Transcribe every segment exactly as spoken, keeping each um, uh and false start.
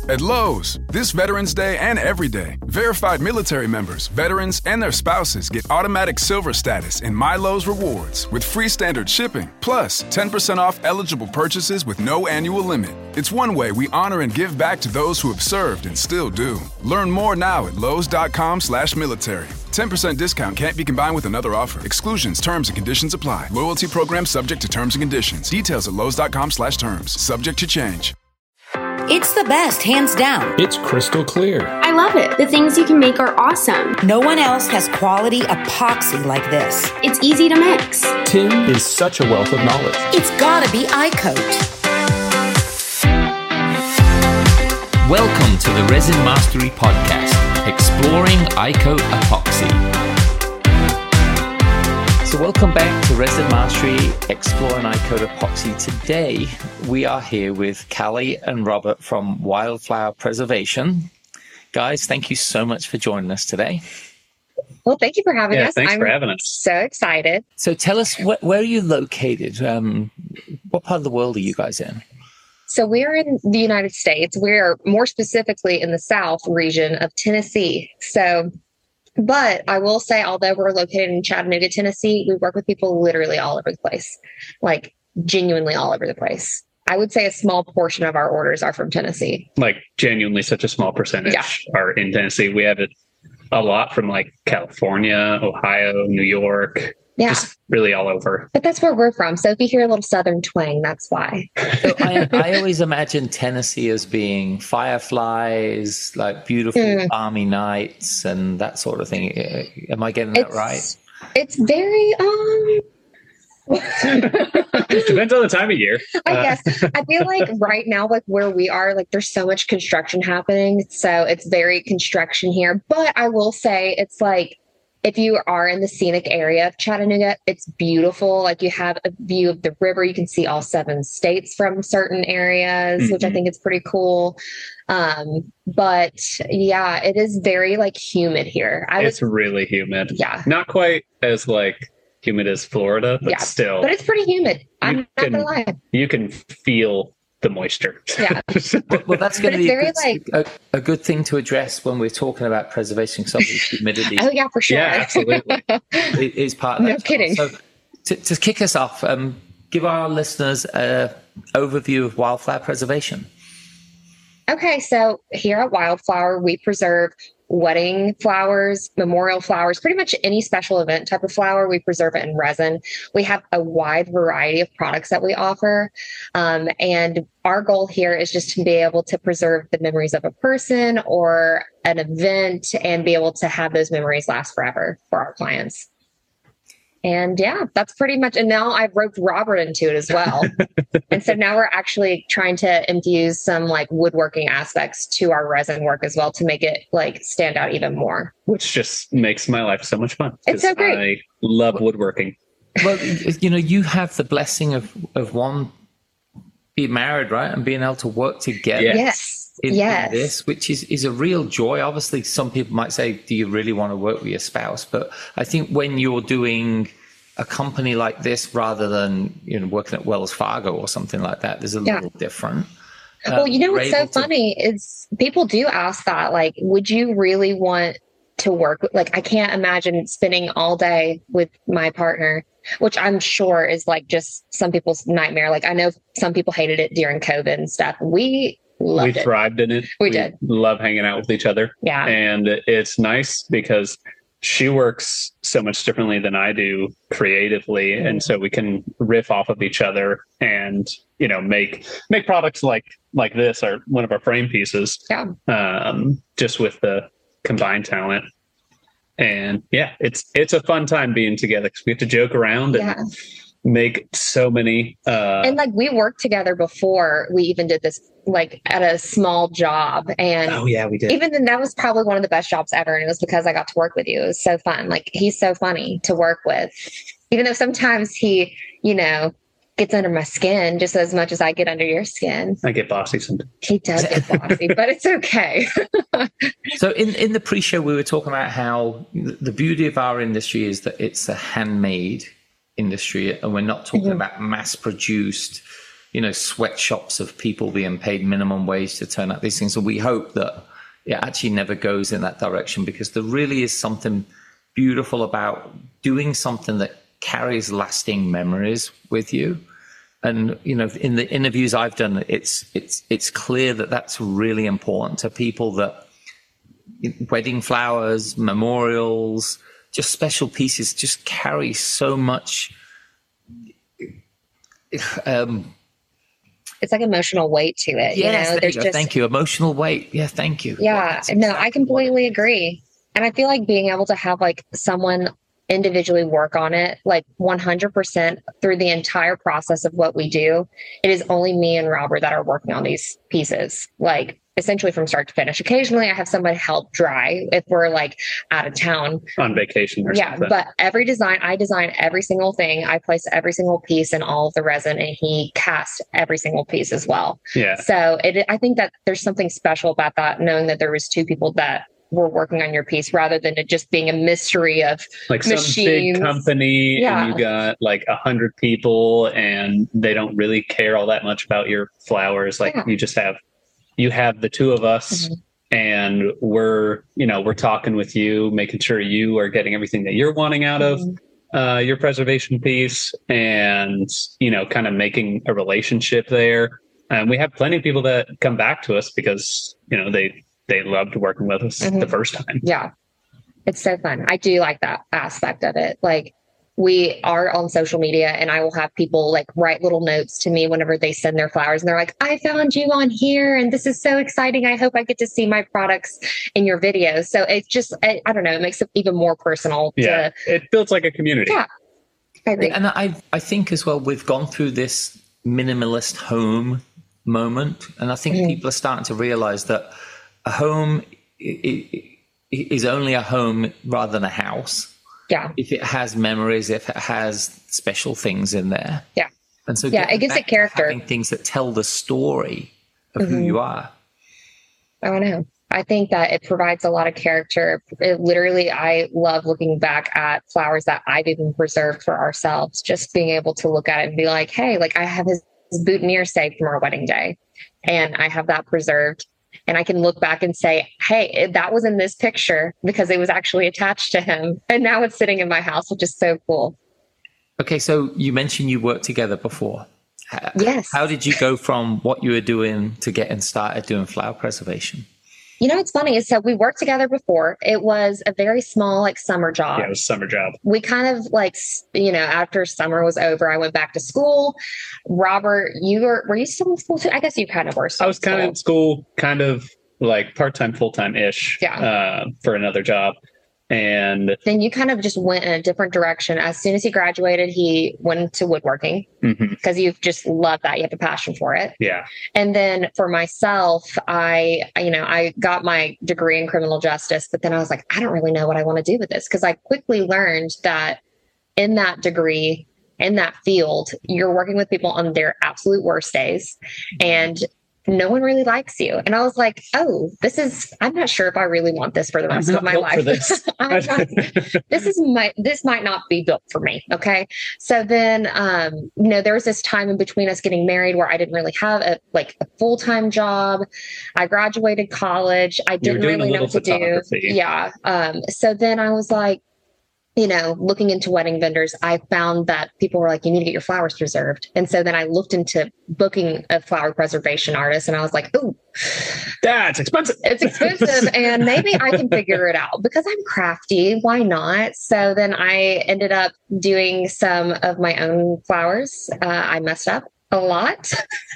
At Lowe's, this Veterans Day and every day, verified military members, veterans, and their spouses get automatic silver status in My Lowe's Rewards with free standard shipping, plus ten percent off eligible purchases with no annual limit. It's one way we honor and give back to those who have served and still do. Learn more now at lowes.com slash military. ten percent discount can't be combined with another offer. Exclusions, terms, and conditions apply. Loyalty program subject to terms and conditions. Details at lowes.com slash terms. Subject to change. It's the best, hands down. It's crystal clear. I love it. The things you can make are awesome. No one else has quality epoxy like this. It's easy to mix. Tim is such a wealth of knowledge. It's gotta be iCoat. Welcome to the Resin Mastery Podcast, exploring iCoat epoxy. So welcome back to Resin Mastery, exploring iCoat epoxy. Today, we are here with Callie and Robert from Wildflower Preservation. Guys, thank you so much for joining us today. Well, thank you for having yeah, us. Thanks I'm for having us. So excited. So tell us, wh- where are you located? Um, what part of the world are you guys in? So we're in the United States. We're more specifically in the South region of Tennessee. So, but I will say, although we're located in Chattanooga, Tennessee, we work with people literally all over the place, like genuinely all over the place. I would say a small portion of our orders are from Tennessee. Like genuinely such a small percentage Yeah. are in Tennessee. We have it a lot from like California, Ohio, New York, Yeah. just really all over. But that's where we're from. So if you hear a little Southern twang, that's why. So I, I always imagine Tennessee as being fireflies, like beautiful Mm. balmy nights and that sort of thing. Am I getting that It's, right? it's very, um, Depends on the time of year. I Uh, guess I feel like right now, like where we are, like there's so much construction happening. So it's very construction here. But I will say it's like, if you are in the scenic area of Chattanooga, it's beautiful. Like you have a view of the river. You can see all seven states from certain areas, mm-hmm. which I think is pretty cool. Um, but yeah, it is very like humid here. I it's was, really humid. Yeah. Not quite as like humid as Florida, but yeah, still. But it's pretty humid. I'm can, not gonna lie. You can feel the moisture. Yeah. well, well, that's going to be a very, good, like, a, a good thing to address when we're talking about preservation of humidity. Oh yeah, for sure. Yeah, absolutely. It is part of that. No kidding. So to, to kick us off, um, give our listeners an overview of wildflower preservation. Okay, so here at Wildflower, we preserve wedding flowers, memorial flowers, pretty much any special event type of flower. We preserve it in resin. We have a wide variety of products that we offer. Um, and our goal here is just to be able to preserve the memories of a person or an event and be able to have those memories last forever for our clients. And yeah, that's pretty much, and now I've roped Robert into it as well. And so now we're actually trying to infuse some like woodworking aspects to our resin work as well to make it like stand out even more. Which just makes my life so much fun. It's so great. I love woodworking. Well, you know, you have the blessing of, of one, being married, right? And being able to work together. Yes. In, yes. in this, which is, is a real joy. Obviously, some people might say, do you really want to work with your spouse? But I think when you're doing a company like this rather than, you know, working at Wells Fargo or something like that, there's a yeah. little different. Um, well, you know what's so to... funny is people do ask that, like, would you really want to work with, like, I can't imagine spending all day with my partner, which I'm sure is like just some people's nightmare. Like I know some people hated it during COVID and stuff. We loved we it. thrived in it. We, we did. Love hanging out with each other. Yeah. And it's nice because she works so much differently than I do creatively. Mm-hmm. And so we can riff off of each other and, you know, make, make products like, like this or one of our frame pieces. Yeah. Um, just with the combined talent. And yeah, it's, it's a fun time being together because we have to joke around and yeah. make so many, uh, and like we worked together before we even did this, like at a small job. And oh yeah, we did. Even then that was probably one of the best jobs ever. And it was because I got to work with you. It was so fun. Like he's so funny to work with, even though sometimes he, you know, gets under my skin just as much as I get under your skin. I get bossy sometimes. He does get bossy, but it's okay. So in, in the pre-show, we were talking about how the beauty of our industry is that it's a handmade industry and we're not talking mm-hmm. about mass produced, you know, sweatshops of people being paid minimum wage to turn out these things. And we hope that it actually never goes in that direction, because there really is something beautiful about doing something that carries lasting memories with you. And, you know, in the interviews I've done, it's it's it's clear that that's really important to people, that wedding flowers, memorials, just special pieces just carry so much. Um, it's like emotional weight to it. Yes, you know, there's you just thank you. Emotional weight. Yeah, thank you. Yeah, yeah no, I completely agree. And I feel like being able to have like someone individually work on it, like one hundred percent through the entire process of what we do, it is only me and Robert that are working on these pieces, like essentially from start to finish. Occasionally I have somebody help dry if we're like out of town on vacation or yeah, something. But every design, I design every single thing. I place every single piece in all of the resin, and he casts every single piece as well. Yeah. So it, I think that there's something special about that, knowing that there was two people that were working on your piece rather than it just being a mystery of like some machines. big company Yeah. and you got like a hundred people and they don't really care all that much about your flowers. Like Yeah. you just have, you have the two of us mm-hmm. and we're, you know, we're talking with you, making sure you are getting everything that you're wanting out mm-hmm. of uh, your preservation piece, and, you know, kind of making a relationship there. And we have plenty of people that come back to us because, you know, they, they loved working with us mm-hmm. the first time. Yeah. It's so fun. I do like that aspect of it. Like, we are on social media and I will have people like write little notes to me whenever they send their flowers. And they're like, I found you on here and this is so exciting. I hope I get to see my products in your videos. So it's just, I, I don't know, it makes it even more personal. Yeah. To, it builds like a community. Yeah. I agree. And I, I think as well, we've gone through this minimalist home moment. And I think mm-hmm. people are starting to realize that a home is only a home rather than a house. Yeah. If it has memories, if it has special things in there. Yeah. And so yeah, it gives it character. Having things that tell the story of mm-hmm. who you are. I don't know. I think that it provides a lot of character. It literally, I love looking back at flowers that I've even preserved for ourselves, just being able to look at it and be like, hey, like I have his, his boutonniere saved from our wedding day and I have that preserved. And I can look back and say, hey, that was in this picture because it was actually attached to him. And now it's sitting in my house, which is so cool. Okay, so you mentioned you worked together before. Yes. How did you go from what you were doing to getting started doing flower preservation? You know, it's funny. So we worked together before. It was a very small, like summer job. Yeah, it was a summer job. We kind of like, you know, after summer was over, I went back to school. Robert, you were, were you still in school too? I guess you kind of were. I was kind of in school, kind of like part-time, full-time ish yeah. uh, for another job. And then you kind of just went in a different direction. As soon as he graduated, he went into woodworking because mm-hmm. you just love that. You have a passion for it. Yeah. And then for myself, I, you know, I got my degree in criminal justice, but then I was like, I don't really know what I want to do with this, because I quickly learned that in that degree, in that field, you're working with people on their absolute worst days. And no one really likes you. And I was like, oh, this is, I'm not sure if I really want this for the rest of my life. This. not, this is my, this might not be built for me. Okay. So then, um, you know, there was this time in between us getting married where I didn't really have a, like a full-time job. I graduated college. I didn't really know what to do. Yeah. Um, so then I was like, you know, looking into wedding vendors, I found that people were like, you need to get your flowers preserved. And so then I looked into booking a flower preservation artist and I was like, ooh, that's expensive. It's expensive. And maybe I can figure it out because I'm crafty. Why not? So then I ended up doing some of my own flowers. Uh, I messed up a lot.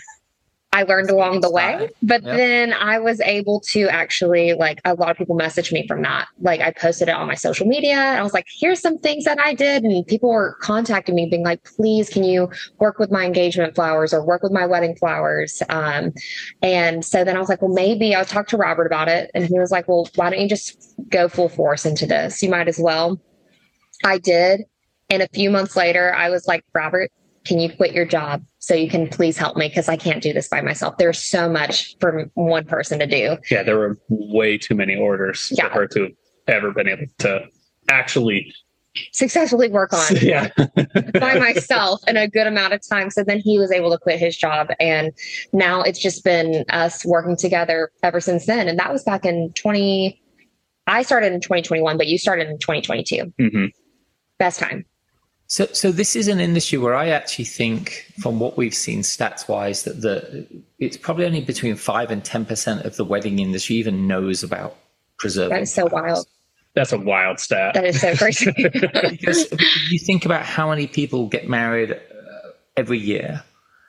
I learned along the way, but yep. then I was able to actually, like, a lot of people messaged me from that. Like, I posted it on my social media and I was like, here's some things that I did. And people were contacting me being like, please, can you work with my engagement flowers or work with my wedding flowers? Um, and so then I was like, well, maybe I'll talk to Robert about it. And he was like, well, why don't you just go full force into this? You might as well. I did. And a few months later, I was like, Robert, can you quit your job so you can please help me? Because I can't do this by myself. There's so much for one person to do. Yeah, there were way too many orders yeah. for her to have ever been able to actually successfully work on Yeah. by myself in a good amount of time. So then he was able to quit his job. And now it's just been us working together ever since then. And that was back in twenty. I started in twenty twenty-one, but you started in twenty twenty-two. Mm-hmm. Best time. So, so this is an industry where I actually think, from what we've seen stats wise, that the it's probably only between five and ten percent of the wedding industry even knows about preserving. That is so flowers. wild. That's a wild stat. That is so crazy. Because you think about how many people get married uh, every year,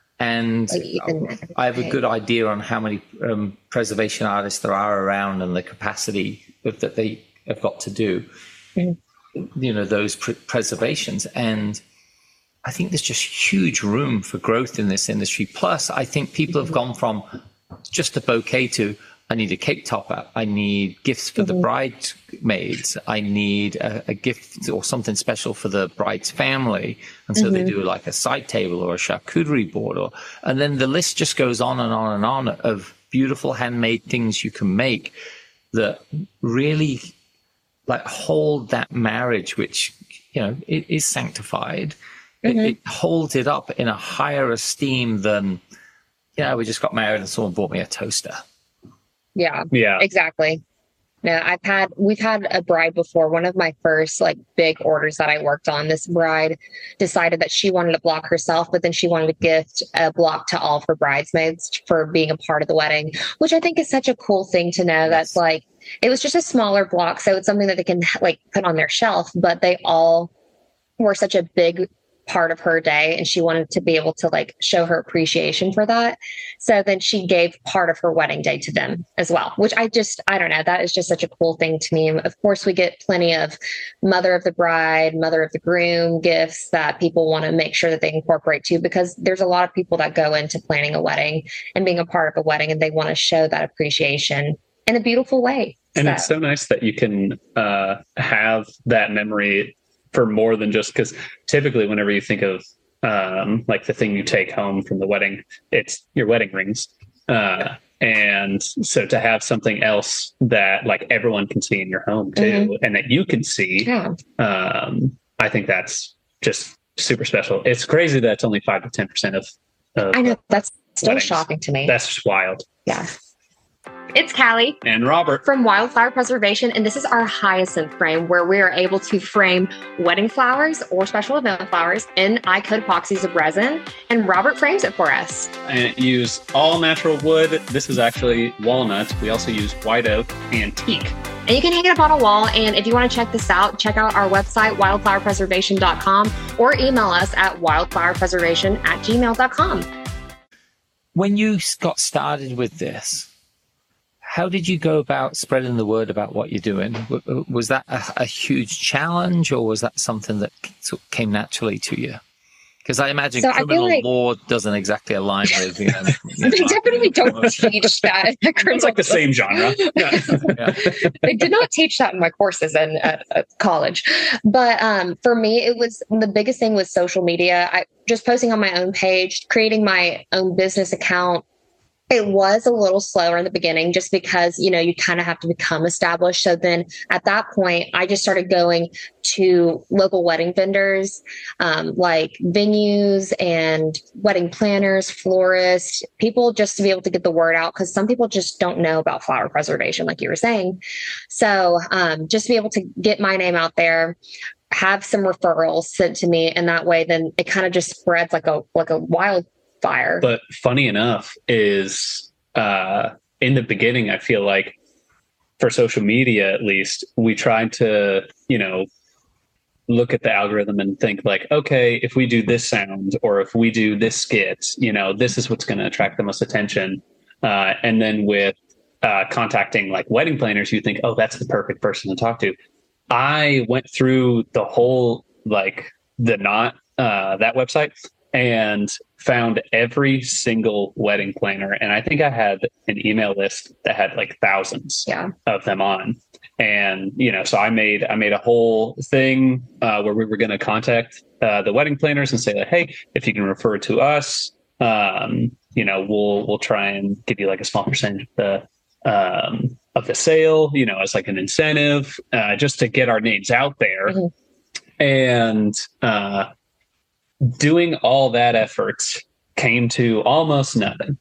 and Like even I have a good idea on how many um, preservation artists there are around and the capacity of, that they have got to do, mm-hmm. you know, those pr- preservations. And I think there's just huge room for growth in this industry. Plus, I think people have gone from just a bouquet to, I need a cake topper. I need gifts for mm-hmm. the bridesmaids. I need a, a gift or something special for the bride's family. And so mm-hmm. they do like a side table or a charcuterie board. Or, and then the list just goes on and on and on of beautiful handmade things you can make that really like hold that marriage, which, you know, it is sanctified. Mm-hmm. It, it holds it up in a higher esteem than, you know, we just got married and someone bought me a toaster. Yeah, yeah, exactly. No, I've had, we've had a bride before. One of my first like big orders that I worked on, this bride decided that she wanted a block herself, but then she wanted to gift a block to all of her bridesmaids for being a part of the wedding, which I think is such a cool thing to know. Yes. That's like, it was just a smaller block. So it's something that they can like put on their shelf, but they all were such a big part of her day, and she wanted to be able to like show her appreciation for that. So then she gave part of her wedding day to them as well, which I just, I don't know, that is just such a cool thing to me. Of course, we get plenty of mother of the bride, mother of the groom gifts that people want to make sure that they incorporate too, because there's a lot of people that go into planning a wedding and being a part of a wedding, and they want to show that appreciation in a beautiful way. And so. It's so nice that you can uh, have that memory for more than just, because typically whenever you think of um, like the thing you take home from the wedding, it's your wedding rings. Uh, yeah. And so to have something else that like everyone can see in your home too, mm-hmm. and that you can see, yeah. um, I think that's just super special. It's crazy that it's only five to ten percent of, of I know, that's still weddings. Shocking to me. That's just wild. Yeah. It's Callie and Robert from Wildflower Preservation, and this is our hyacinth frame where we are able to frame wedding flowers or special event flowers in iCoat epoxies of resin, and Robert frames it for us. And use all natural wood. This is actually walnut. We also use white oak and teak. And you can hang it up on a wall. And if you want to check this out, check out our website, wildflower preservation dot com, or email us at wildflower preservation at gmail dot com. When you got started with this, how did you go about spreading the word about what you're doing? Was that a, a huge challenge, or was that something that came naturally to you? Because I imagine so criminal I like, law doesn't exactly align with, you know, you they know, definitely don't teach that. It's like the same genre. Yeah. Yeah. They did not teach that in my courses in at, at college. But um, for me, it was the biggest thing was social media. I just posting on my own page, creating my own business account. It was a little slower in the beginning just because, you know, you kind of have to become established. So then at that point, I just started going to local wedding vendors, um, like venues and wedding planners, florists, people just to be able to get the word out, because some people just don't know about flower preservation, like you were saying. So um, just to be able to get my name out there, have some referrals sent to me, and that way then it kind of just spreads like a like a wild fire. But funny enough is uh, in the beginning, I feel like for social media, at least, we tried to, you know, look at the algorithm and think like, okay, if we do this sound or if we do this skit, you know, this is what's going to attract the most attention. Uh, and then with uh, contacting like wedding planners, you think, oh, that's the perfect person to talk to. I went through the whole, like the not uh, that website and found every single wedding planner. And I think I had an email list that had like thousands yeah. of them on. And, you know, so I made, I made a whole thing uh, where we were going to contact uh, the wedding planners and say like, hey, if you can refer to us, um, you know, we'll, we'll try and give you like a small percentage of the, um, of the sale, you know, as like an incentive, uh, just to get our names out there. Mm-hmm. And uh, doing all that effort came to almost nothing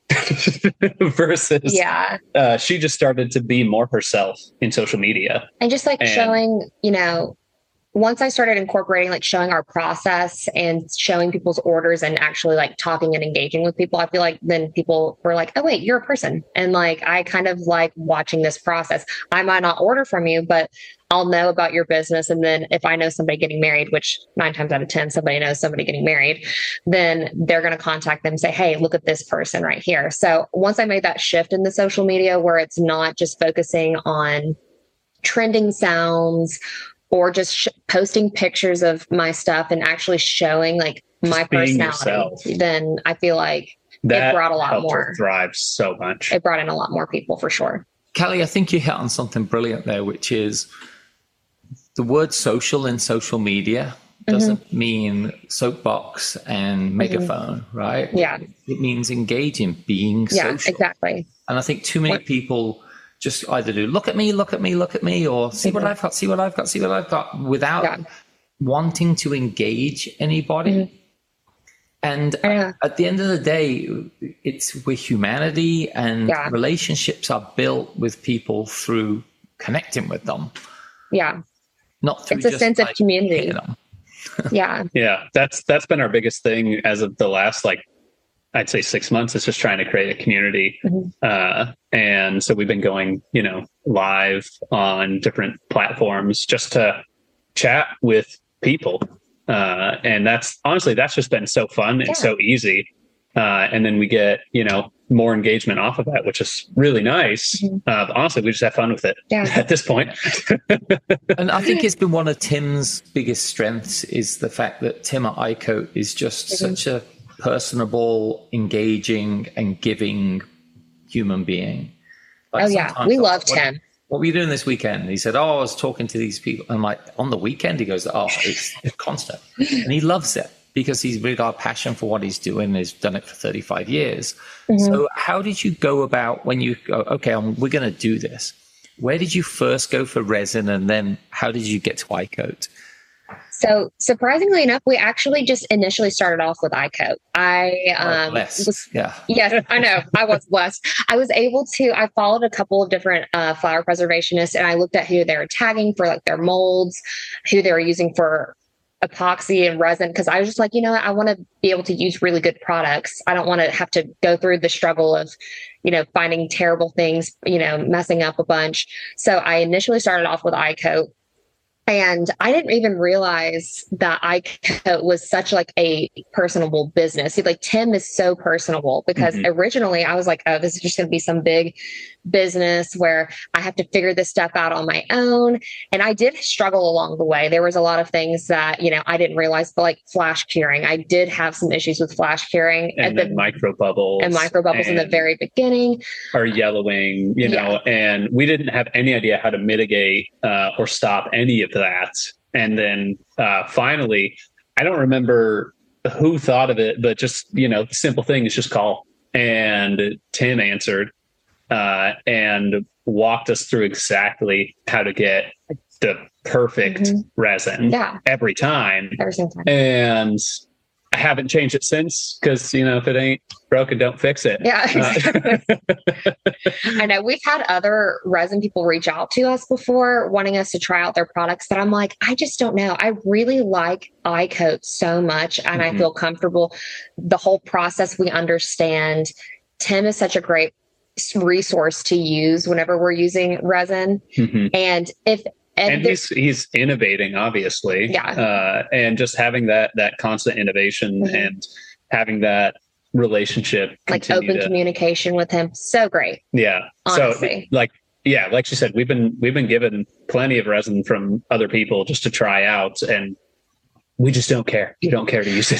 versus Yeah. uh, she just started to be more herself in social media. And just like And- showing, you know, once I started incorporating, like showing our process and showing people's orders and actually like talking and engaging with people, I feel like then people were like, oh, wait, you're a person. And like, I kind of like watching this process. I might not order from you, but I'll know about your business. And then if I know somebody getting married, which nine times out of ten, somebody knows somebody getting married, then they're going to contact them and say, hey, look at this person right here. So once I made that shift in the social media where it's not just focusing on trending sounds or just sh- posting pictures of my stuff and actually showing like my Just being personality, yourself. then I feel like That it brought a lot helped more. her thrive so much. It brought in a lot more people for sure. Callie, I think you hit on something brilliant there, which is the word social in social media doesn't mm-hmm. mean soapbox and megaphone, mm-hmm. right? Yeah. It means engaging, being yeah, social. Exactly. And I think too many what? people just either do look at me, look at me, look at me, or see mm-hmm. what I've got, see what I've got, see what I've got, without yeah. wanting to engage anybody. Mm-hmm. And yeah. at the end of the day, it's with humanity, and yeah. relationships are built with people through connecting with them. Yeah. Not through it's a just sense like of community. yeah. Yeah. That's, that's been our biggest thing as of the last, like, I'd say six months. It's just trying to create a community. Mm-hmm. Uh, and so we've been going, you know, live on different platforms just to chat with people. Uh, and that's honestly, that's just been so fun and yeah. so easy. Uh, and then we get, you know, more engagement off of that, which is really nice. Mm-hmm. Uh, but honestly, we just have fun with it yeah. at this point. And I think it's been one of Tim's biggest strengths is the fact that Tim at iCoat is just mm-hmm. such a personable, engaging, and giving human being. Like oh yeah, we love Tim. What were you doing this weekend? And he said, oh, I was talking to these people. And like on the weekend, he goes, oh, it's, it's constant. And he loves it because he's really got a passion for what he's doing. He's done it for thirty-five years. Mm-hmm. So how did you go about when you go, okay, um, we're going to do this? Where did you first go for resin? And then how did you get to iCoat? So surprisingly enough, we actually just initially started off with iCoat. I um, was, yeah, yes, I know. I was blessed. I was able to. I followed a couple of different uh, flower preservationists, and I looked at who they were tagging for like their molds, who they were using for epoxy and resin. Because I was just like, you know, I want to be able to use really good products. I don't want to have to go through the struggle of, you know, finding terrible things, you know, messing up a bunch. So I initially started off with iCoat. And I didn't even realize that iCoat was such like a personable business. See, like Tim is so personable because mm-hmm. originally I was like, oh, this is just going to be some big business where I have to figure this stuff out on my own. And I did struggle along the way. There was a lot of things that, you know, I didn't realize, but like flash curing. I did have some issues with flash curing. And then the, micro bubbles. And micro bubbles in the very beginning. Or yellowing, you know, yeah. and we didn't have any idea how to mitigate uh, or stop any of that. And then uh, finally, I don't remember who thought of it, but just, you know, the simple thing is just call. And Tim answered. Uh, and walked us through exactly how to get the perfect mm-hmm. resin yeah. every time. Every single time. And I haven't changed it since because, you know, if it ain't broken, don't fix it. Yeah. Exactly. Uh, I know we've had other resin people reach out to us before wanting us to try out their products, but I'm like, I just don't know. I really like iCoat so much and mm-hmm. I feel comfortable. The whole process we understand. Tim is such a great resource to use whenever we're using resin. Mm-hmm. And if and, and he's he's innovating, obviously. Yeah. Uh, and just having that that constant innovation mm-hmm. and having that relationship, like open to, communication with him, so great. Yeah. Honestly. So like yeah, like you said, we've been we've been given plenty of resin from other people just to try out, and we just don't care. You don't care to use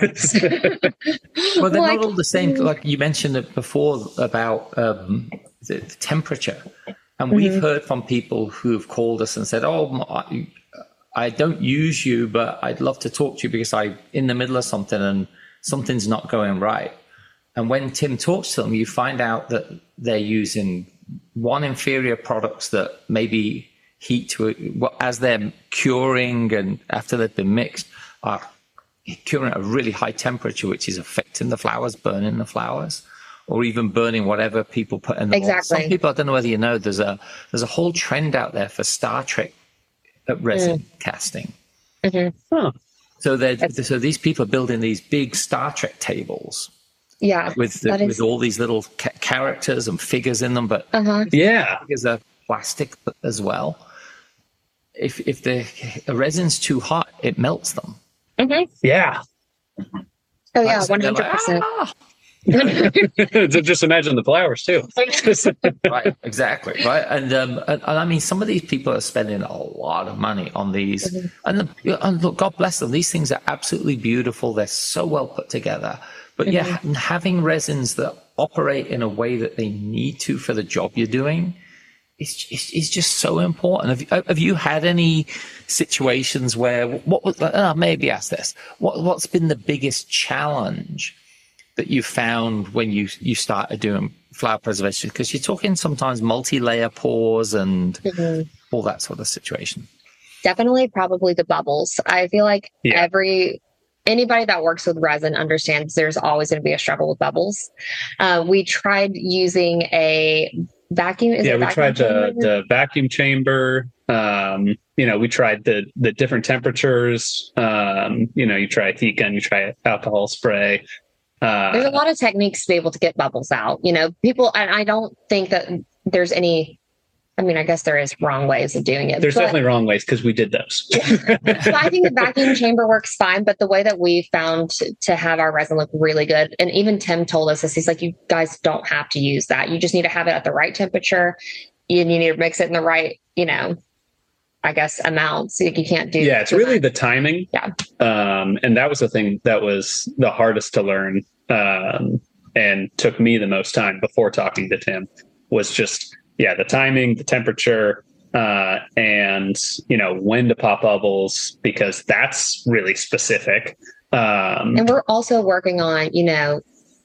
it. Well, they're like, not all the same. Like you mentioned it before about um, the temperature. And mm-hmm. we've heard from people who have called us and said, oh, I, I don't use you, but I'd love to talk to you because I'm in the middle of something and something's not going right. And when Tim talks to them, you find out that they're using one inferior products that maybe heat to it, well, as they're curing and after they've been mixed, are curing at a really high temperature, which is affecting the flowers, burning the flowers, or even burning whatever people put in the exactly. Some people, I don't know whether you know, there's a there's a whole trend out there for Star Trek resin mm. casting. Mm-hmm. Huh. So they so these people are building these big Star Trek tables. Yeah, with the, is... with all these little ca- characters and figures in them, but uh-huh. yeah, figures are plastic as well. If if the, the resin's too hot, it melts them. Mm-hmm. Yeah. Oh yeah, one hundred percent. Just imagine the flowers too. Right, exactly, right, and, um, and and I mean, some of these people are spending a lot of money on these, mm-hmm. and, the, and look, God bless them. These things are absolutely beautiful. They're so well put together. But mm-hmm. yeah, having resins that operate in a way that they need to for the job you're doing is is, is just so important. Have, have you had any situations where what was? Uh, maybe ask this: what what's been the biggest challenge that you found when you you started doing flower preservation? Because you're talking sometimes multi-layer pours and mm-hmm. all that sort of situation. Definitely, probably the bubbles. I feel like yeah. every. Anybody that works with resin understands there's always going to be a struggle with bubbles. Uh, we tried using a vacuum. Is yeah, it we vacuum tried the, chamber? the vacuum chamber. Um, you know, we tried the the different temperatures. Um, you know, you try heat gun, you try alcohol spray. Uh, there's a lot of techniques to be able to get bubbles out. You know, people, and I don't think that there's any. I mean, I guess there is wrong ways of doing it. There's but, definitely wrong ways because we did those. So I think the vacuum chamber works fine, but the way that we found to, to have our resin look really good, and even Tim told us this, he's like, you guys don't have to use that. You just need to have it at the right temperature. You, you need to mix it in the right, you know, I guess, amounts. So you can't do. Yeah, it's really much. The timing. Yeah. Um, and that was the thing that was the hardest to learn um, and took me the most time before talking to Tim was just, yeah, the timing, the temperature, uh, and, you know, when to pop bubbles, because that's really specific. Um, and we're also working on, you know,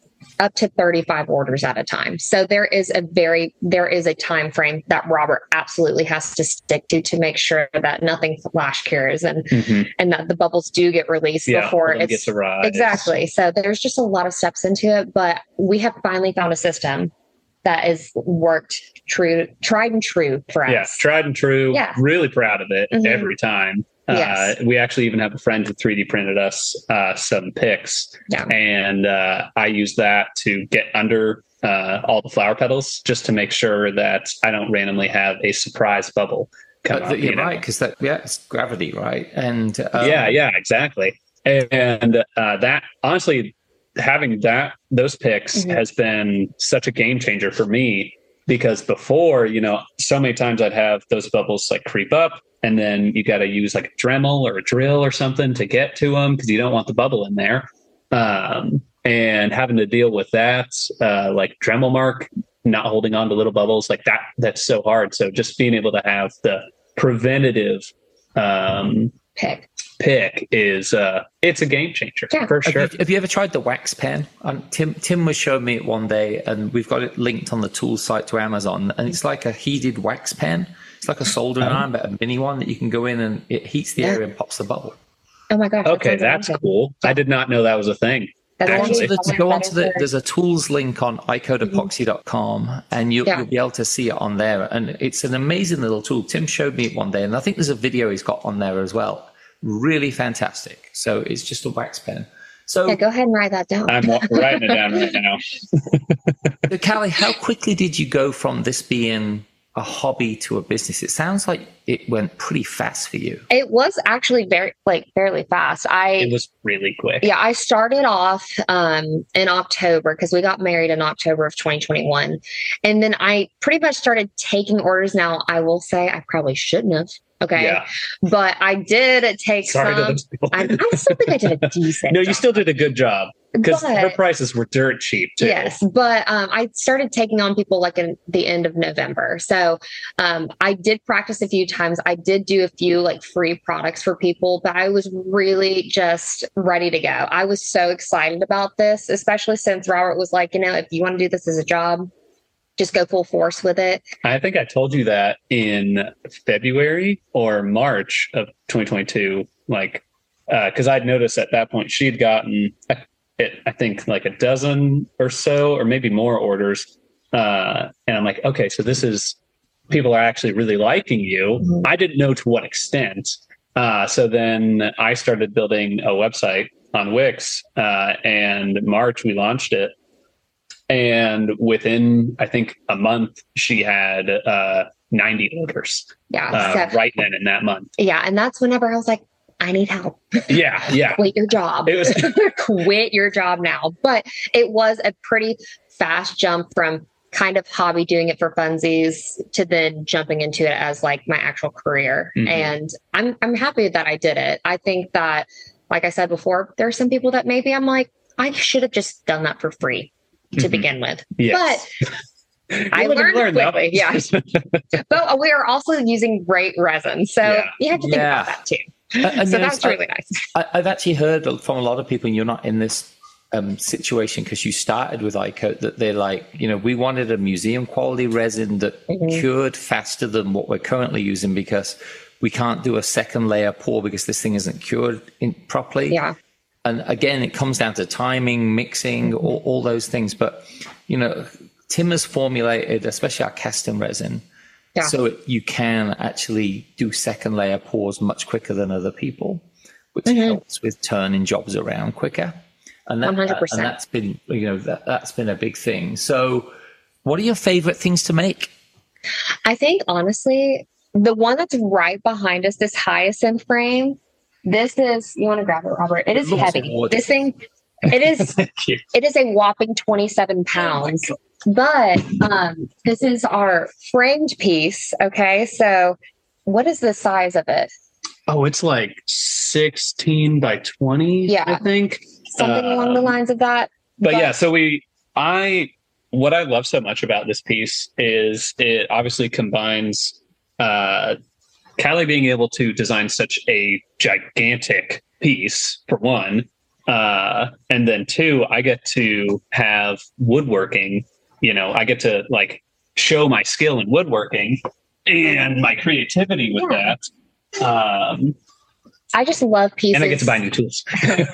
up to thirty-five orders at a time. So there is a very, there is a time frame that Robert absolutely has to stick to to make sure that nothing flash cures and mm-hmm. and that the bubbles do get released yeah, before it's gets a rise. Exactly. So there's just a lot of steps into it, but we have finally found a system that is worked true, tried and true for us. Yeah, tried and true. Yeah. Really proud of it mm-hmm. every time. Yes. Uh, we actually even have a friend who three D printed us uh, some picks. Yeah. And uh, I use that to get under uh, all the flower petals just to make sure that I don't randomly have a surprise bubble come but up. You're you know? right, because that yeah, it's gravity, right? And um, yeah, yeah, exactly. And uh, that honestly, having that those picks mm-hmm. has been such a game changer for me, because before, you know, so many times I'd have those bubbles like creep up, and then you got to use like a Dremel or a drill or something to get to them because you don't want the bubble in there. Um, and having to deal with that, uh, like Dremel mark, not holding on to little bubbles like that, that's so hard. So just being able to have the preventative um, pick. pick is uh it's a game changer yeah. for sure. Have you, have you ever tried the wax pen? Um, Tim Tim was showing me it one day, and we've got it linked on the tools site to Amazon, and it's like a heated wax pen. It's like a soldering iron, but a mini one that you can go in and it heats the yeah. area and pops the bubble. Oh my gosh! Okay, that's amazing. Cool. I did not know that was a thing. Actually, to go onto the, there's a tools link on i code epoxy dot com, and you, yeah. you'll be able to see it on there. And it's an amazing little tool. Tim showed me it one day, and I think there's a video he's got on there as well. Really fantastic. So it's just a wax pen. So yeah, go ahead and write that down. I'm writing it down right now. So Callie, how quickly did you go from this being a hobby to a business? It sounds like it went pretty fast for you. It was actually very, like, fairly fast. I It was really quick. Yeah, I started off um, in October because we got married in October of twenty twenty-one. And then I pretty much started taking orders. Now, I will say I probably shouldn't have. Okay. Yeah. But I did take Sorry some. I, I still think I did a decent No, you job. still did a good job. Because her prices were dirt cheap too. Yes, but um, I started taking on people like in the end of November. So um, I did practice a few times. I did do a few like free products for people, but I was really just ready to go. I was so excited about this, especially since Robert was like, you know, if you want to do this as a job, just go full force with it? I think I told you that in February or March of twenty twenty-two, like, because uh, I'd noticed at that point she'd gotten, it, I think, like a dozen or so, or maybe more orders. Uh, and I'm like, okay, so this is, people are actually really liking you. Mm-hmm. I didn't know to what extent. Uh, so then I started building a website on Wix, uh, and March we launched it. And within, I think, a month, she had uh, ninety orders. Yeah, uh, so, right then in that month. Yeah, and that's whenever I was like, I need help. Yeah, yeah. Quit your job. It was Quit your job now. But it was a pretty fast jump from kind of hobby, doing it for funsies, to then jumping into it as like my actual career. Mm-hmm. And I'm I'm happy that I did it. I think that, like I said before, there are some people that maybe I'm like, I should have just done that for free to mm-hmm. begin with. Yes. But I learned, learned quickly. Yeah. But we are also using great resin. So yeah. you have to think yeah. about that too. Uh, so that's really nice. I, I've actually heard from a lot of people, and you're not in this um, situation because you started with iCoat, that they're like, you know, we wanted a museum quality resin that mm-hmm. cured faster than what we're currently using because we can't do a second layer pour because this thing isn't cured in, properly. Yeah. And again, it comes down to timing, mixing, mm-hmm. all, all those things. But, you know, Tim has formulated, especially our casting resin, yeah. so it, you can actually do second layer pours much quicker than other people, which mm-hmm. helps with turning jobs around quicker. And, that, one hundred percent. and that's been, you know, that, that's been a big thing. So what are your favorite things to make? I think, honestly, the one that's right behind us, this hyacinth frame, this is, you want to grab it, Robert? It is it heavy. Gorgeous. This thing, it is, it is a whopping twenty-seven pounds. Oh, but um, this is our framed piece. Okay. So what is the size of it? Oh, it's like sixteen by twenty, yeah. I think. Something uh, along the lines of that. But, but yeah, so we, I, what I love so much about this piece is it obviously combines uh, Callie being able to design such a gigantic piece, for one, uh, and then two, I get to have woodworking. You know, I get to like show my skill in woodworking and my creativity with yeah. that. Um, I just love pieces. And I get to buy new tools.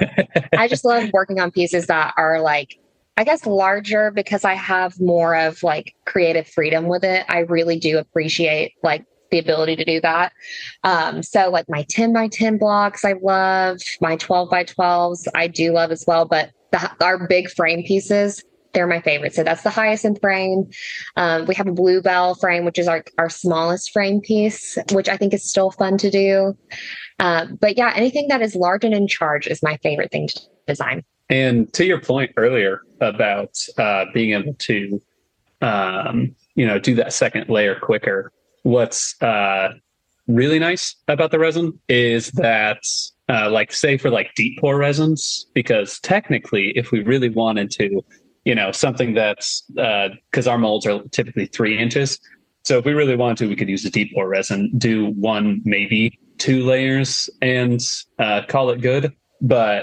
I just love working on pieces that are like, I guess, larger because I have more of like creative freedom with it. I really do appreciate like the ability to do that. Um, so like my ten by ten blocks, I love my twelve by twelves. I do love as well, but the, our big frame pieces, they're my favorite. So that's the hyacinth frame. Um, we have a bluebell frame, which is our, our smallest frame piece, which I think is still fun to do. Uh, but yeah, anything that is large and in charge is my favorite thing to design. And to your point earlier about uh, being able to, um, you know, do that second layer quicker, what's uh, really nice about the resin is that, uh, like, say for like deep pour resins, because technically, if we really wanted to, you know, something that's because uh, our molds are typically three inches. So if we really wanted to, we could use a deep pour resin, do one, maybe two layers and uh, call it good. But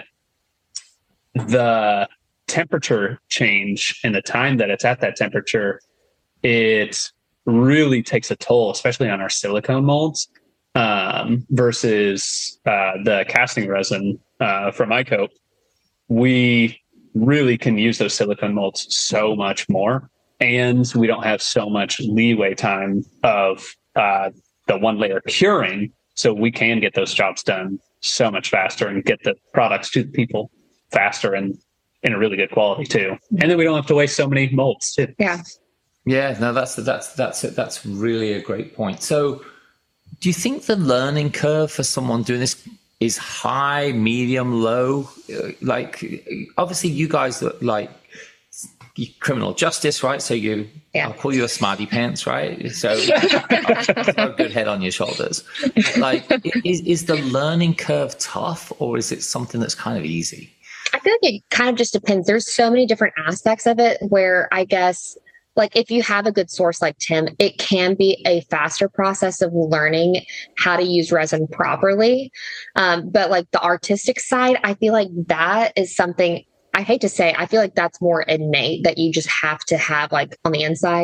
the temperature change and the time that it's at that temperature, it really takes a toll, especially on our silicone molds, um, versus uh, the casting resin uh, from iCoat. We really can use those silicone molds so much more, and we don't have so much leeway time of uh, the one layer curing, so we can get those jobs done so much faster and get the products to the people faster and in a really good quality too. And then we don't have to waste so many molds too. Yeah. Yeah, no, that's that's that's that's really a great point. So, do you think the learning curve for someone doing this is high, medium, low? Like, obviously, you guys look like criminal justice, right? So you, yeah. I'll call you a smarty pants, right? So you've got a good head on your shoulders. Like, is is the learning curve tough, or is it something that's kind of easy? I feel like it kind of just depends. There's so many different aspects of it where I guess, like, if you have a good source like Tim, it can be a faster process of learning how to use resin properly. Um, but like the artistic side, I feel like that is something, I hate to say, I feel like that's more innate, that you just have to have like on the inside.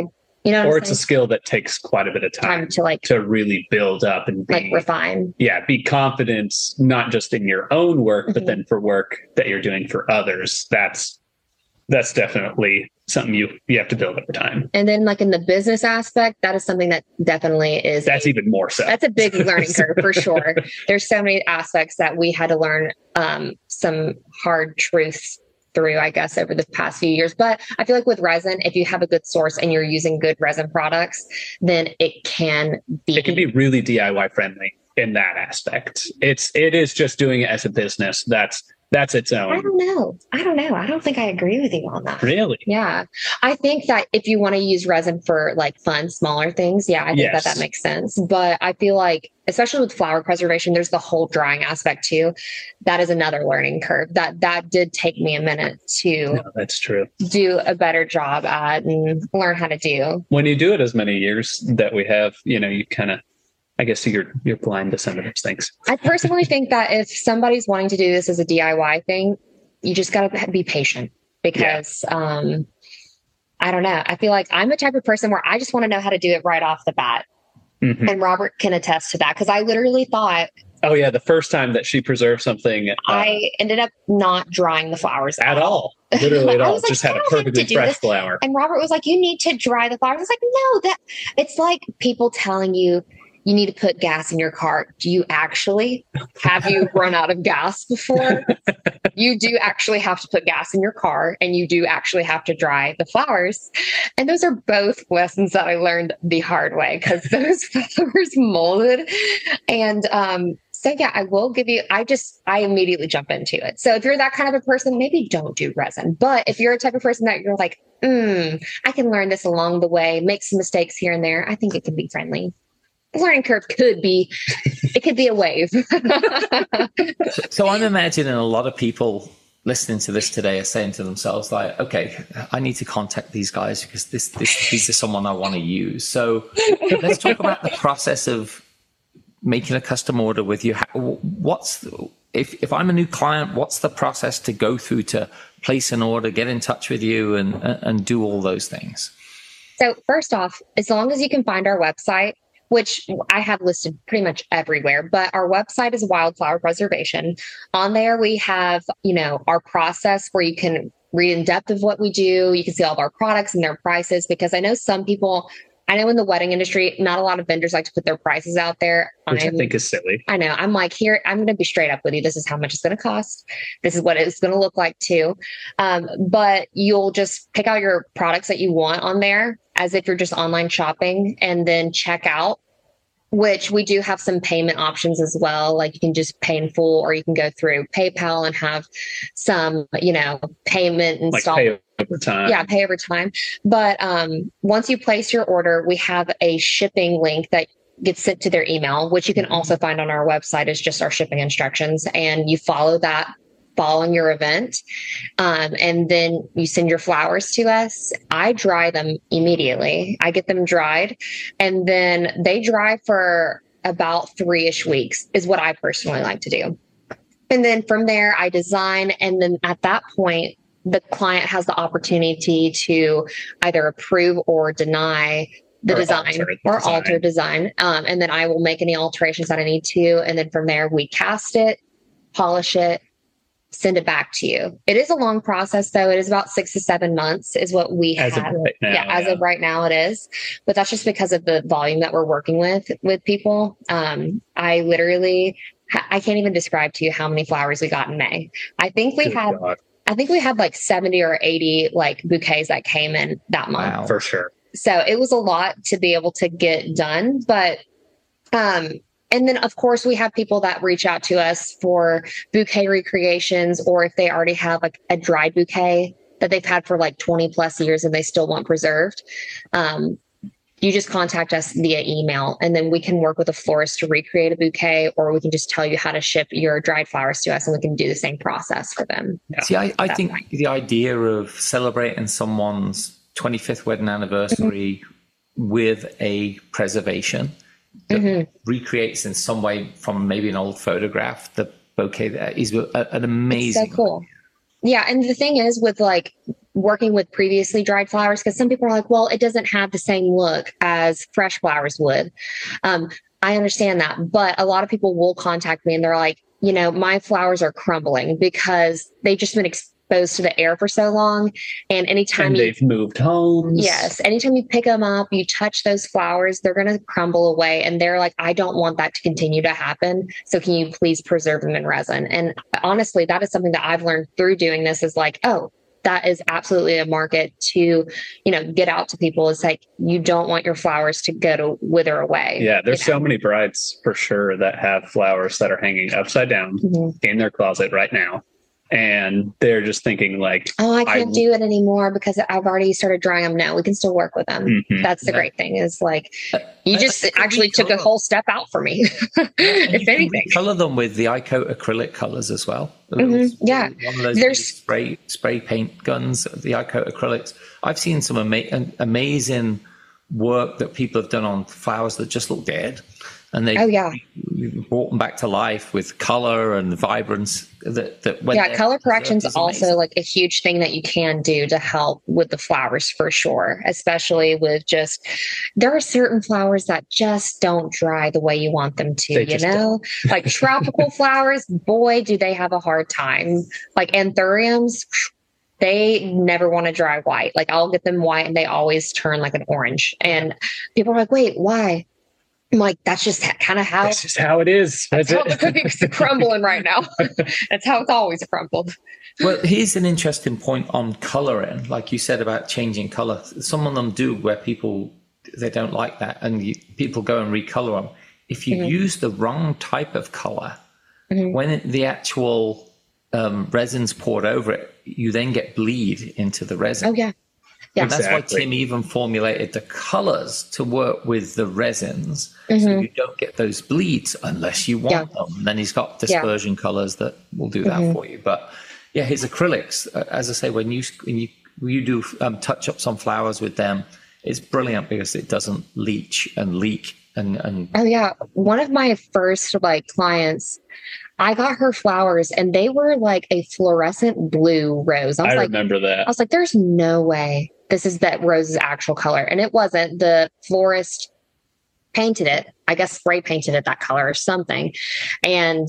You know, or it's a skill that takes quite a bit of time, time to like to really build up and be, like refine. Yeah, be confident not just in your own work, Mm-hmm. but then for work that you're doing for others. That's that's definitely something you you have to build over time. And then like in the business aspect, that is something that definitely is That's even more so. That's a big learning curve for sure. There's so many aspects that we had to learn um, some hard truths through, I guess, over the past few years. But I feel like with resin, if you have a good source and you're using good resin products, then it can be it can be really D I Y friendly in that aspect. It's it is just doing it as a business. That's that's its own. I don't know. I don't know. I don't think I agree with you on that. Really? Yeah. I think that if you want to use resin for like fun, smaller things, yeah, I think Yes. that that makes sense. But I feel like, especially with flower preservation, there's the whole drying aspect too. That is another learning curve that that did take me a minute to No, that's true. do a better job at and learn how to do. When you do it as many years that we have, you know, you kind of, I guess you're you're blind to some of those things. I personally think that if somebody's wanting to do this as a D I Y thing, you just got to be patient because yeah. um, I don't know. I feel like I'm the type of person where I just want to know how to do it right off the bat. Mm-hmm. And Robert can attest to that because I literally thought, oh yeah, the first time that she preserved something, uh, I ended up not drying the flowers at all. Literally at all. Like, just had a perfectly fresh this. flower. And Robert was like, "You need to dry the flowers." I was like, "No, that it's like people telling you you need to put gas in your car. Do you actually? Have you run out of gas before? You do actually have to put gas in your car and you do actually have to dry the flowers." And those are both lessons that I learned the hard way because those flowers molded. And um, so, yeah, I will give you, I just, I immediately jump into it. So if you're that kind of a person, maybe don't do resin. But if you're a type of person that you're like, mm, I can learn this along the way, make some mistakes here and there, I think it can be friendly. The learning curve could be, it could be a wave. So I'm imagining a lot of people listening to this today are saying to themselves, like, okay, I need to contact these guys because this, this, these are someone I want to use. So let's talk about the process of making a custom order with you. What's, the, if, if I'm a new client, what's the process to go through to place an order, get in touch with you and, and do all those things? So first off, as long as you can find our website, which I have listed pretty much everywhere, but our website is Wildflower Preservation. On there, we have, you know, our process where you can read in depth of what we do. You can see all of our products and their prices, because I know some people, I know in the wedding industry, not a lot of vendors like to put their prices out there. Which I'm, I think is silly. I know. I'm like, here, I'm going to be straight up with you. This is how much it's going to cost. This is what it's going to look like too. Um, but you'll just pick out your products that you want on there as if you're just online shopping and then check out, which we do have some payment options as well. Like you can just pay in full, or you can go through PayPal and have some, you know, payment installment. Like pay over time. Yeah, pay over time. But um, once you place your order, we have a shipping link that gets sent to their email, which you can also find on our website as just our shipping instructions. And you follow that following your event. Um, and then you send your flowers to us. I dry them immediately. I get them dried, and then they dry for about three-ish weeks is what I personally like to do. And then from there, I design. And then at that point, the client has the opportunity to either approve or deny the or design alter the or design. alter design. Um, and then I will make any alterations that I need to. And then from there, we cast it, polish it, send it back to you. It is a long process, though. It is about six to seven months is what we As have. of right now, yeah, as yeah. of right now it is. But that's just because of the volume that we're working with with people. Um, I literally, I can't even describe to you how many flowers we got in May. I think we Good had, God. I think we had like seventy or eighty like bouquets that came in that month. Wow. For sure. So it was a lot to be able to get done. But, um, and then, of course, we have people that reach out to us for bouquet recreations, or if they already have like a dried bouquet that they've had for like twenty plus years and they still want preserved. Um, you just contact us via email, and then we can work with a florist to recreate a bouquet, or we can just tell you how to ship your dried flowers to us, and we can do the same process for them. Yeah. See, I, I think point. the idea of celebrating someone's twenty-fifth wedding anniversary mm-hmm. with a preservation that mm-hmm. recreates in some way from maybe an old photograph the bouquet, that is a, an amazing. It's so cool. Yeah. And the thing is with like working with previously dried flowers, because some people are like, well, it doesn't have the same look as fresh flowers would. Um, I understand that, but a lot of people will contact me and they're like, you know, my flowers are crumbling because they've just been exposed to the air for so long. And anytime and you, they've moved homes. Yes. Anytime you pick them up, you touch those flowers, they're going to crumble away. And they're like, I don't want that to continue to happen. So can you please preserve them in resin? And honestly, that is something that I've learned through doing this is like, oh, that is absolutely a market to, you know, get out to people. It's like, you don't want your flowers to go to wither away. Yeah. There's you know? so many brides for sure that have flowers that are hanging upside down mm-hmm. in their closet right now. And they're just thinking like, oh, I can't I, do it anymore because I've already started drying them. No, we can still work with them. Mm-hmm. That's the yeah. great thing is like, you just actually took a whole step out for me, if anything. Color them with the iCoat acrylic colors as well. Mm-hmm. Yeah. One of those There's... spray, spray paint guns, the iCoat acrylics. I've seen some ama- amazing work that people have done on flowers that just look dead. And they oh, yeah. brought them back to life with color and vibrance. That, that yeah, color correction is also like a huge thing that you can do to help with the flowers for sure. Especially with just, there are certain flowers that just don't dry the way you want them to, they you know? Don't. Like tropical flowers, boy, do they have a hard time. Like anthuriums, they never want to dry white. Like I'll get them white and they always turn like an orange. And people are like, wait, why? I'm like, that's just kind of how that's just how it is. That's, that's how it. The cookie's crumbling right now. That's how it's always crumbled. Well, here's an interesting point on coloring. Like you said about changing color. Some of them do where people, they don't like that. And you, people go and recolor them. If you mm-hmm. use the wrong type of color, mm-hmm. when it, the actual um, resin's poured over it, you then get bleed into the resin. Oh, yeah. Yeah, and that's exactly. why Tim even formulated the colors to work with the resins, mm-hmm. so you don't get those bleeds unless you want yeah. them. And then he's got dispersion yeah. colors that will do that mm-hmm. for you. But yeah, his acrylics, uh, as I say, when you when you when you do um, touch ups on flowers with them, it's brilliant because it doesn't leach and leak and and. Oh yeah, one of my first like clients, I got her flowers and they were like a fluorescent blue rose. I, was I like, remember that. I was like, there's no way this is that rose's actual color. And it wasn't. The florist painted it, I guess spray painted it that color or something. And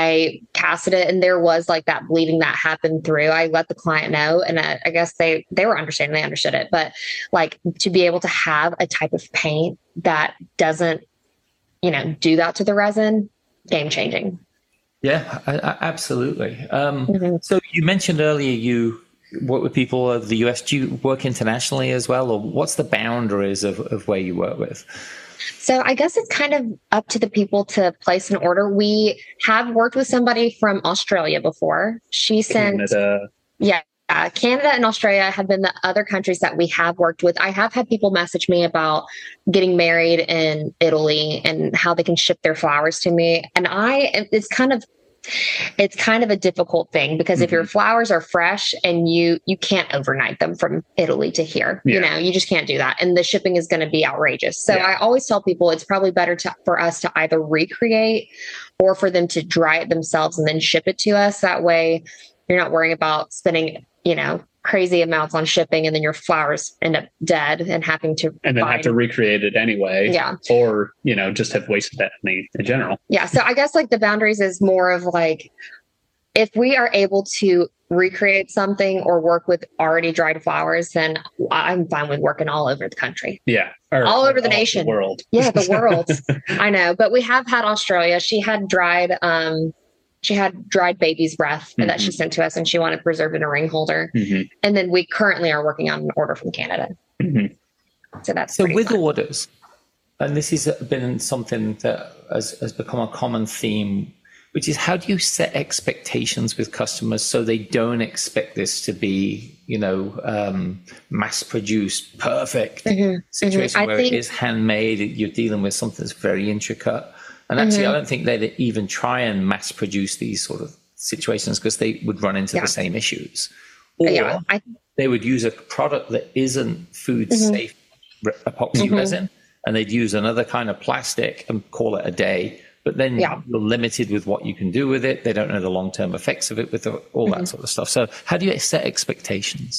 I casted it and there was like that bleeding that happened through. I let the client know and I, I guess they, they were understanding, they understood it. But like to be able to have a type of paint that doesn't, you know, do that to the resin, game changing. Yeah, I, I, absolutely. Um, mm-hmm. So you mentioned earlier you work with people of the U S. Do you work internationally as well? Or what's the boundaries of, of where you work with? So I guess it's kind of up to the people to place an order. We have worked with somebody from Australia before. She sent... Canada. Yeah. Uh, Canada and Australia have been the other countries that we have worked with. I have had people message me about getting married in Italy and how they can ship their flowers to me. And I, it's kind of, it's kind of a difficult thing because mm-hmm. if your flowers are fresh and you, you can't overnight them from Italy to here, yeah. you know, you just can't do that. And the shipping is going to be outrageous. So yeah. I always tell people it's probably better to, for us to either recreate or for them to dry it themselves and then ship it to us. That way you're not worrying about spending, you know, crazy amounts on shipping and then your flowers end up dead and having to and then find... have to recreate it anyway. Yeah. Or, you know, just have wasted that money in general. Yeah. So I guess like the boundaries is more of like, if we are able to recreate something or work with already dried flowers, then I'm fine with working all over the country. Yeah. Or, all over the all nation. The world. Yeah. The world. I know. But we have had Australia. She had dried, um, She had dried baby's breath mm-hmm. that she sent to us and she wanted preserved in a ring holder. Mm-hmm. And then we currently are working on an order from Canada. Mm-hmm. So that's so with fun. orders. And this has been something that has, has become a common theme, which is how do you set expectations with customers so they don't expect this to be, you know, um, mass produced, perfect mm-hmm. situation mm-hmm. where think... it is handmade. You're dealing with something that's very intricate. And actually, mm-hmm. I don't think they'd even try and mass produce these sort of situations because they would run into yeah. the same issues. Or yeah, I... they would use a product that isn't food mm-hmm. safe epoxy mm-hmm. resin, and they'd use another kind of plastic and call it a day. But then yeah. you're limited with what you can do with it. They don't know the long-term effects of it with the, all mm-hmm. that sort of stuff. So how do you set expectations?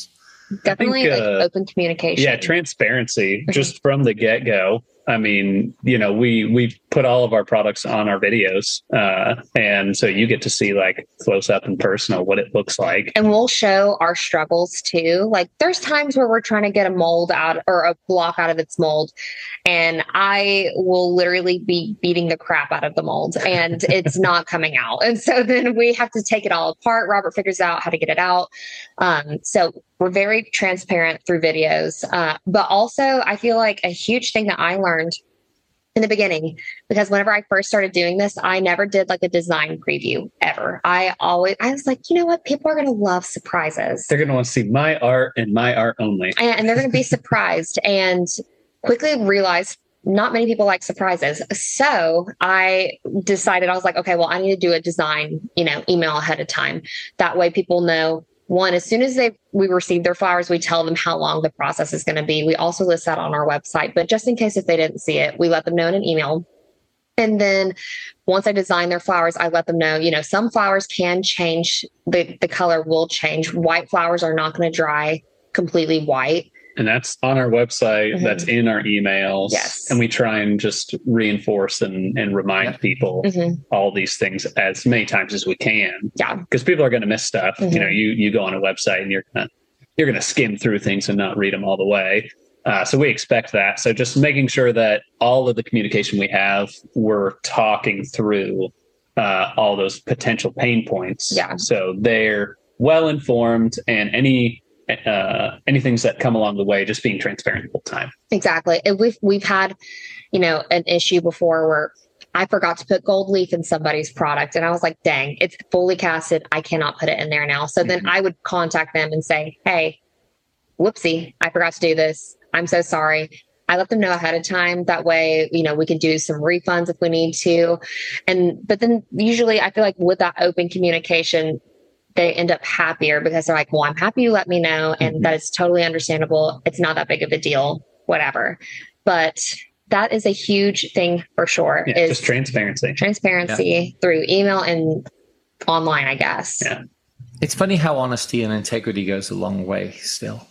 definitely think, like uh, open communication. Yeah, transparency just from the get go. I mean, you know, we we put all of our products on our videos, uh, and so you get to see like close up and personal what it looks like. And we'll show our struggles too. Like there's times where we're trying to get a mold out or a block out of its mold, and I will literally be beating the crap out of the mold, and it's not coming out. And so then we have to take it all apart. Robert figures out how to get it out. Um, so we're very transparent through videos, uh, but also I feel like a huge thing that I learned in the beginning, because whenever I first started doing this, I never did like a design preview ever. I always, I was like, you know what? People are going to love surprises. They're going to want to see my art and my art only. And, and they're going to be surprised, and quickly realized not many people like surprises. So I decided, I was like, okay, well, I need to do a design, you know, email ahead of time. That way people know. One, as soon as they we receive their flowers, we tell them how long the process is going to be. We also list that on our website, but just in case if they didn't see it, we let them know in an email. And then once I design their flowers, I let them know, you know, some flowers can change, the, the color will change. White flowers are not going to dry completely white. And that's on our website. Mm-hmm. That's in our emails. Yes. And we try and just reinforce and, and remind Yeah. people Mm-hmm. all these things as many times as we can. Yeah. Because people are going to miss stuff. Mm-hmm. You know, you you go on a website and you're gonna you're gonna skim through things and not read them all the way. Uh, so we expect that. So just making sure that all of the communication we have, we're talking through uh, all those potential pain points. Yeah. So they're well informed, and any uh, any things that come along the way, just being transparent the whole time. Exactly. And we've we've had, you know, an issue before where I forgot to put gold leaf in somebody's product, and I was like, "Dang, it's fully casted. I cannot put it in there now." So mm-hmm. then I would contact them and say, "Hey, whoopsie, I forgot to do this. I'm so sorry." I let them know ahead of time. That way, you know, we can do some refunds if we need to. And but then usually, I feel like with that open communication, they end up happier because they're like, well, I'm happy you let me know. And mm-hmm. that is totally understandable. It's not that big of a deal, whatever. But that is a huge thing for sure. Yeah, is just transparency. Transparency yeah. through email and online, I guess. Yeah. It's funny how honesty and integrity goes a long way still.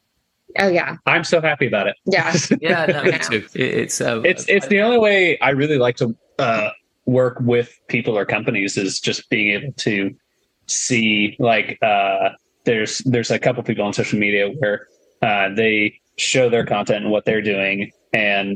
Oh, yeah. I'm so happy about it. Yeah. Yeah, no, me too. It, it's, uh, it's, it's the only way I really like to uh, work with people or companies is just being able to see, like, uh, there's there's a couple people on social media where uh, they show their content and what they're doing, and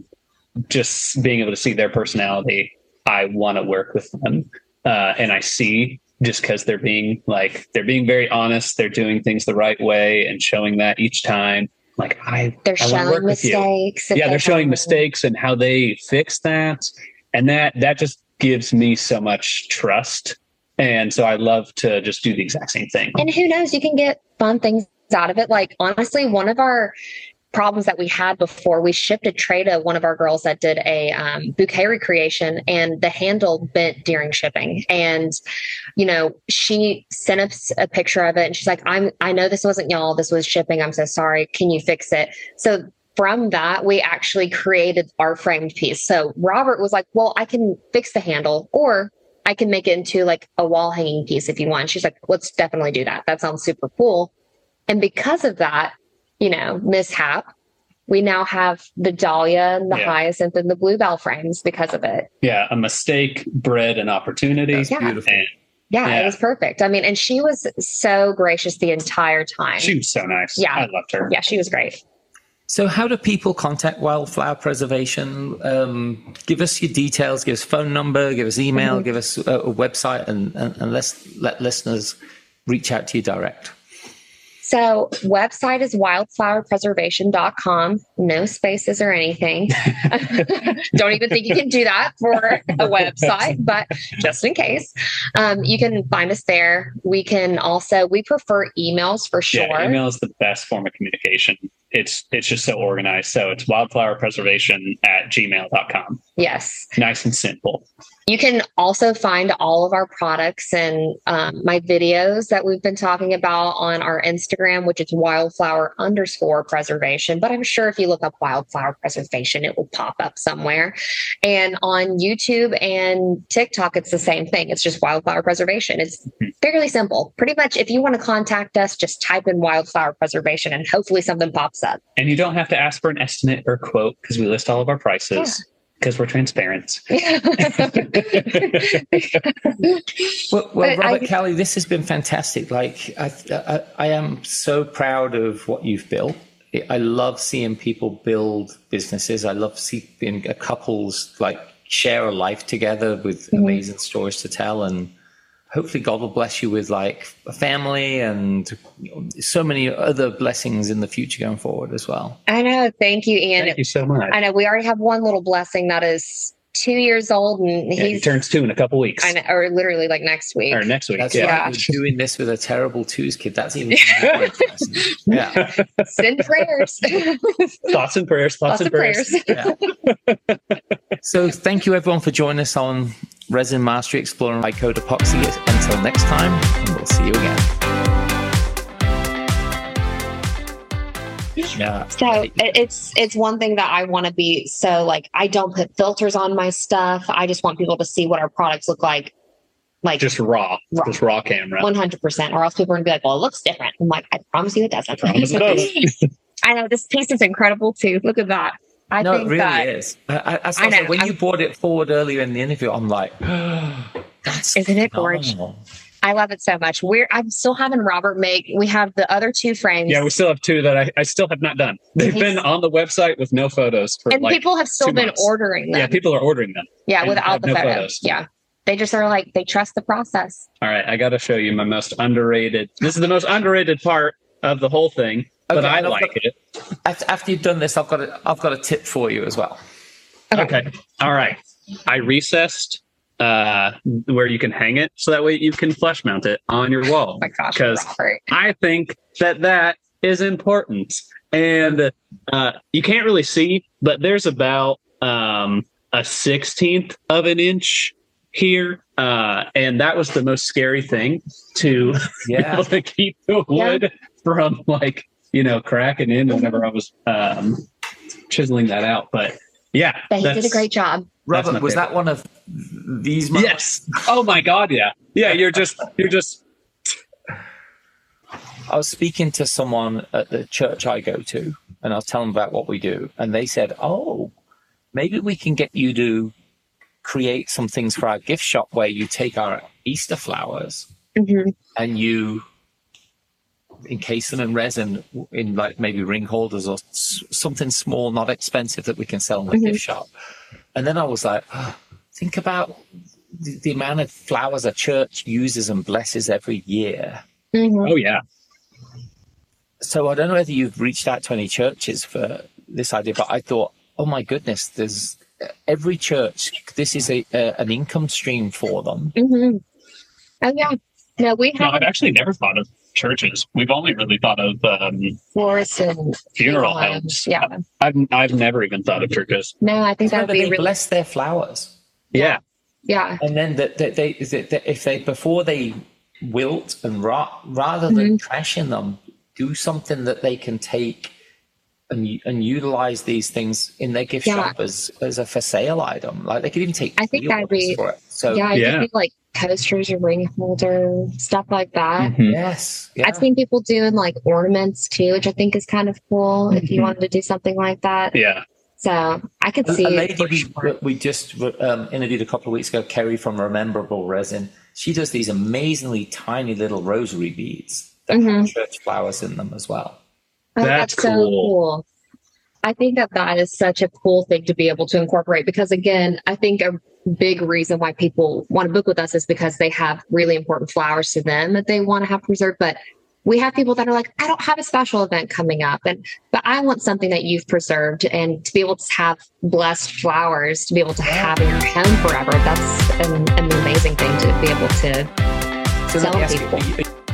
just being able to see their personality. I want to work with them, uh, and I see just because they're being like they're being very honest, they're doing things the right way and showing that each time. Like I, they're I showing work mistakes. Yeah, they're showing mistakes and how they fix that, and that that just gives me so much trust. And so I love to just do the exact same thing. And who knows, you can get fun things out of it. Like, honestly, one of our problems that we had before, we shipped a tray to one of our girls that did a um, bouquet recreation, and the handle bent during shipping. And, you know, she sent us a picture of it, and she's like, I'm, I know this wasn't y'all, this was shipping. I'm so sorry. Can you fix it? So from that, we actually created our framed piece. So Robert was like, well, I can fix the handle, or I can make it into like a wall hanging piece if you want. She's like, let's definitely do that. That sounds super cool. And because of that, you know, mishap, we now have the dahlia and the yeah. hyacinth and the bluebell frames because of it. Yeah. A mistake bred an opportunity. That's yeah. beautiful. And, yeah, yeah. It was perfect. I mean, and she was so gracious the entire time. She was so nice. Yeah. I loved her. Yeah, she was great. So how do people contact Wildflower Preservation? Um, give us your details, give us phone number, give us email, mm-hmm. give us a, a website, and, and, and let's let listeners reach out to you direct. So website is wildflower preservation dot com. No spaces or anything. Don't even think you can do that for a website, but just in case, um, you can find us there. We can also, we prefer emails for sure. Yeah, email is the best form of communication. It's it's just so organized. So it's wildflower preservation at gmail dot com. Yes. Nice and simple. You can also find all of our products and um, my videos that we've been talking about on our Instagram, which is wildflower underscore preservation. But I'm sure if you look up wildflower preservation, it will pop up somewhere. And on YouTube and TikTok, it's the same thing. It's just wildflower preservation. It's fairly simple. Pretty much, if you want to contact us, just type in wildflower preservation and hopefully something pops up. And you don't have to ask for an estimate or quote because we list all of our prices because we're transparent. well, well Robert, I, Callie, this has been fantastic. Like, I, I, I am so proud of what you've built. I love seeing people build businesses. I love seeing couples like share a life together with mm-hmm. amazing stories to tell, and hopefully God will bless you with like a family and you know, so many other blessings in the future going forward as well. I know. Thank you, Ian. Thank you so much. I know we already have one little blessing that is two years old, and yeah, he's, he turns two in a couple weeks. I know, or literally like next week. Or next week. That's yeah. right. We're doing this with a terrible twos kid. That's even more impressive. Yeah. Send prayers. Thoughts and prayers. Thoughts, thoughts and, and prayers. prayers. Yeah. So thank you everyone for joining us on Resin Mastery Exploring iCode Epoxy. Until next time, and we'll see you again. Yeah. So it's it's one thing that I want to be so like I don't put filters on my stuff. I just want people to see what our products look like. Like just raw, raw. just raw camera. one hundred percent. Or else people are gonna be like, well, it looks different. I'm like, I promise you it doesn't. I promise it does. I know this piece is incredible too. Look at that. I no, think it really that, is. I, I, I, I know. When I'm, you brought it forward earlier in the interview, I'm like, oh, that's isn't it gorgeous? I love it so much. We're I'm still having Robert make. We have the other two frames. Yeah, we still have two that I, I still have not done. They've He's, been on the website with no photos for and like people have still been months. ordering them. Yeah, people are ordering them. Yeah, without the no photos. photos. Yeah, they just are like they trust the process. All right, I got to show you my most underrated. This is the most underrated part of the whole thing, but okay, I like got, it. After you've done this, I've got a, I've got a tip for you as well. Okay. okay. All right. I recessed uh, where you can hang it so that way you can flush mount it on your wall. Oh my gosh, because I think that that is important. And uh, you can't really see, but there's about um, a sixteenth of an inch here. Uh, and that was the most scary thing to yeah. be able to keep the wood yeah. from like, you know, cracking in whenever I was um, chiseling that out. But yeah, but he did a great job. Robert, was that one of these moments? Yes. Oh my God, yeah. Yeah, you're just you're just I was speaking to someone at the church I go to, and I was telling them about what we do, and they said, "Oh, maybe we can get you to create some things for our gift shop where you take our Easter flowers mm-hmm. and you encase them in resin in like maybe ring holders or s- something small, not expensive that we can sell in the mm-hmm. gift shop." And then I was like, oh, think about the, the amount of flowers a church uses and blesses every year. Mm-hmm. Oh, yeah. So I don't know whether you've reached out to any churches for this idea, but I thought, oh my goodness, there's every church, this is a, a an income stream for them. Mm-hmm. Oh, yeah. No, we have. No, I've actually never thought of churches. We've only really thought of um, florists and funeral homes. Yeah, I've I've never even thought of churches. No, I think that would be they really bless their flowers. Yeah, yeah. And then that they, they, they, they if they before they wilt and rot, rather than mm-hmm. trashing them, do something that they can take and and utilize these things in their gift yeah. shop as as a for sale item. Like they could even take. I think that'd be for it. So yeah, I yeah. think like posters or ring holder stuff like that. Mm-hmm. Yes, yeah. I've seen people doing like ornaments too, which I think is kind of cool. Mm-hmm. If you wanted to do something like that, yeah. So I could a, see a lady it. we, sure. we just um, interviewed a couple of weeks ago, Kerry from Rememberable Resin. She does these amazingly tiny little rosary beads that mm-hmm. have church flowers in them as well. Oh, that's, that's cool. so cool. I think that that is such a cool thing to be able to incorporate because, again, I think a big reason why people want to book with us is because they have really important flowers to them that they want to have preserved. But we have people that are like, I don't have a special event coming up, and but I want something that you've preserved, and to be able to have blessed flowers to be able to have in your home forever. That's an, an amazing thing to be able to so tell people. You,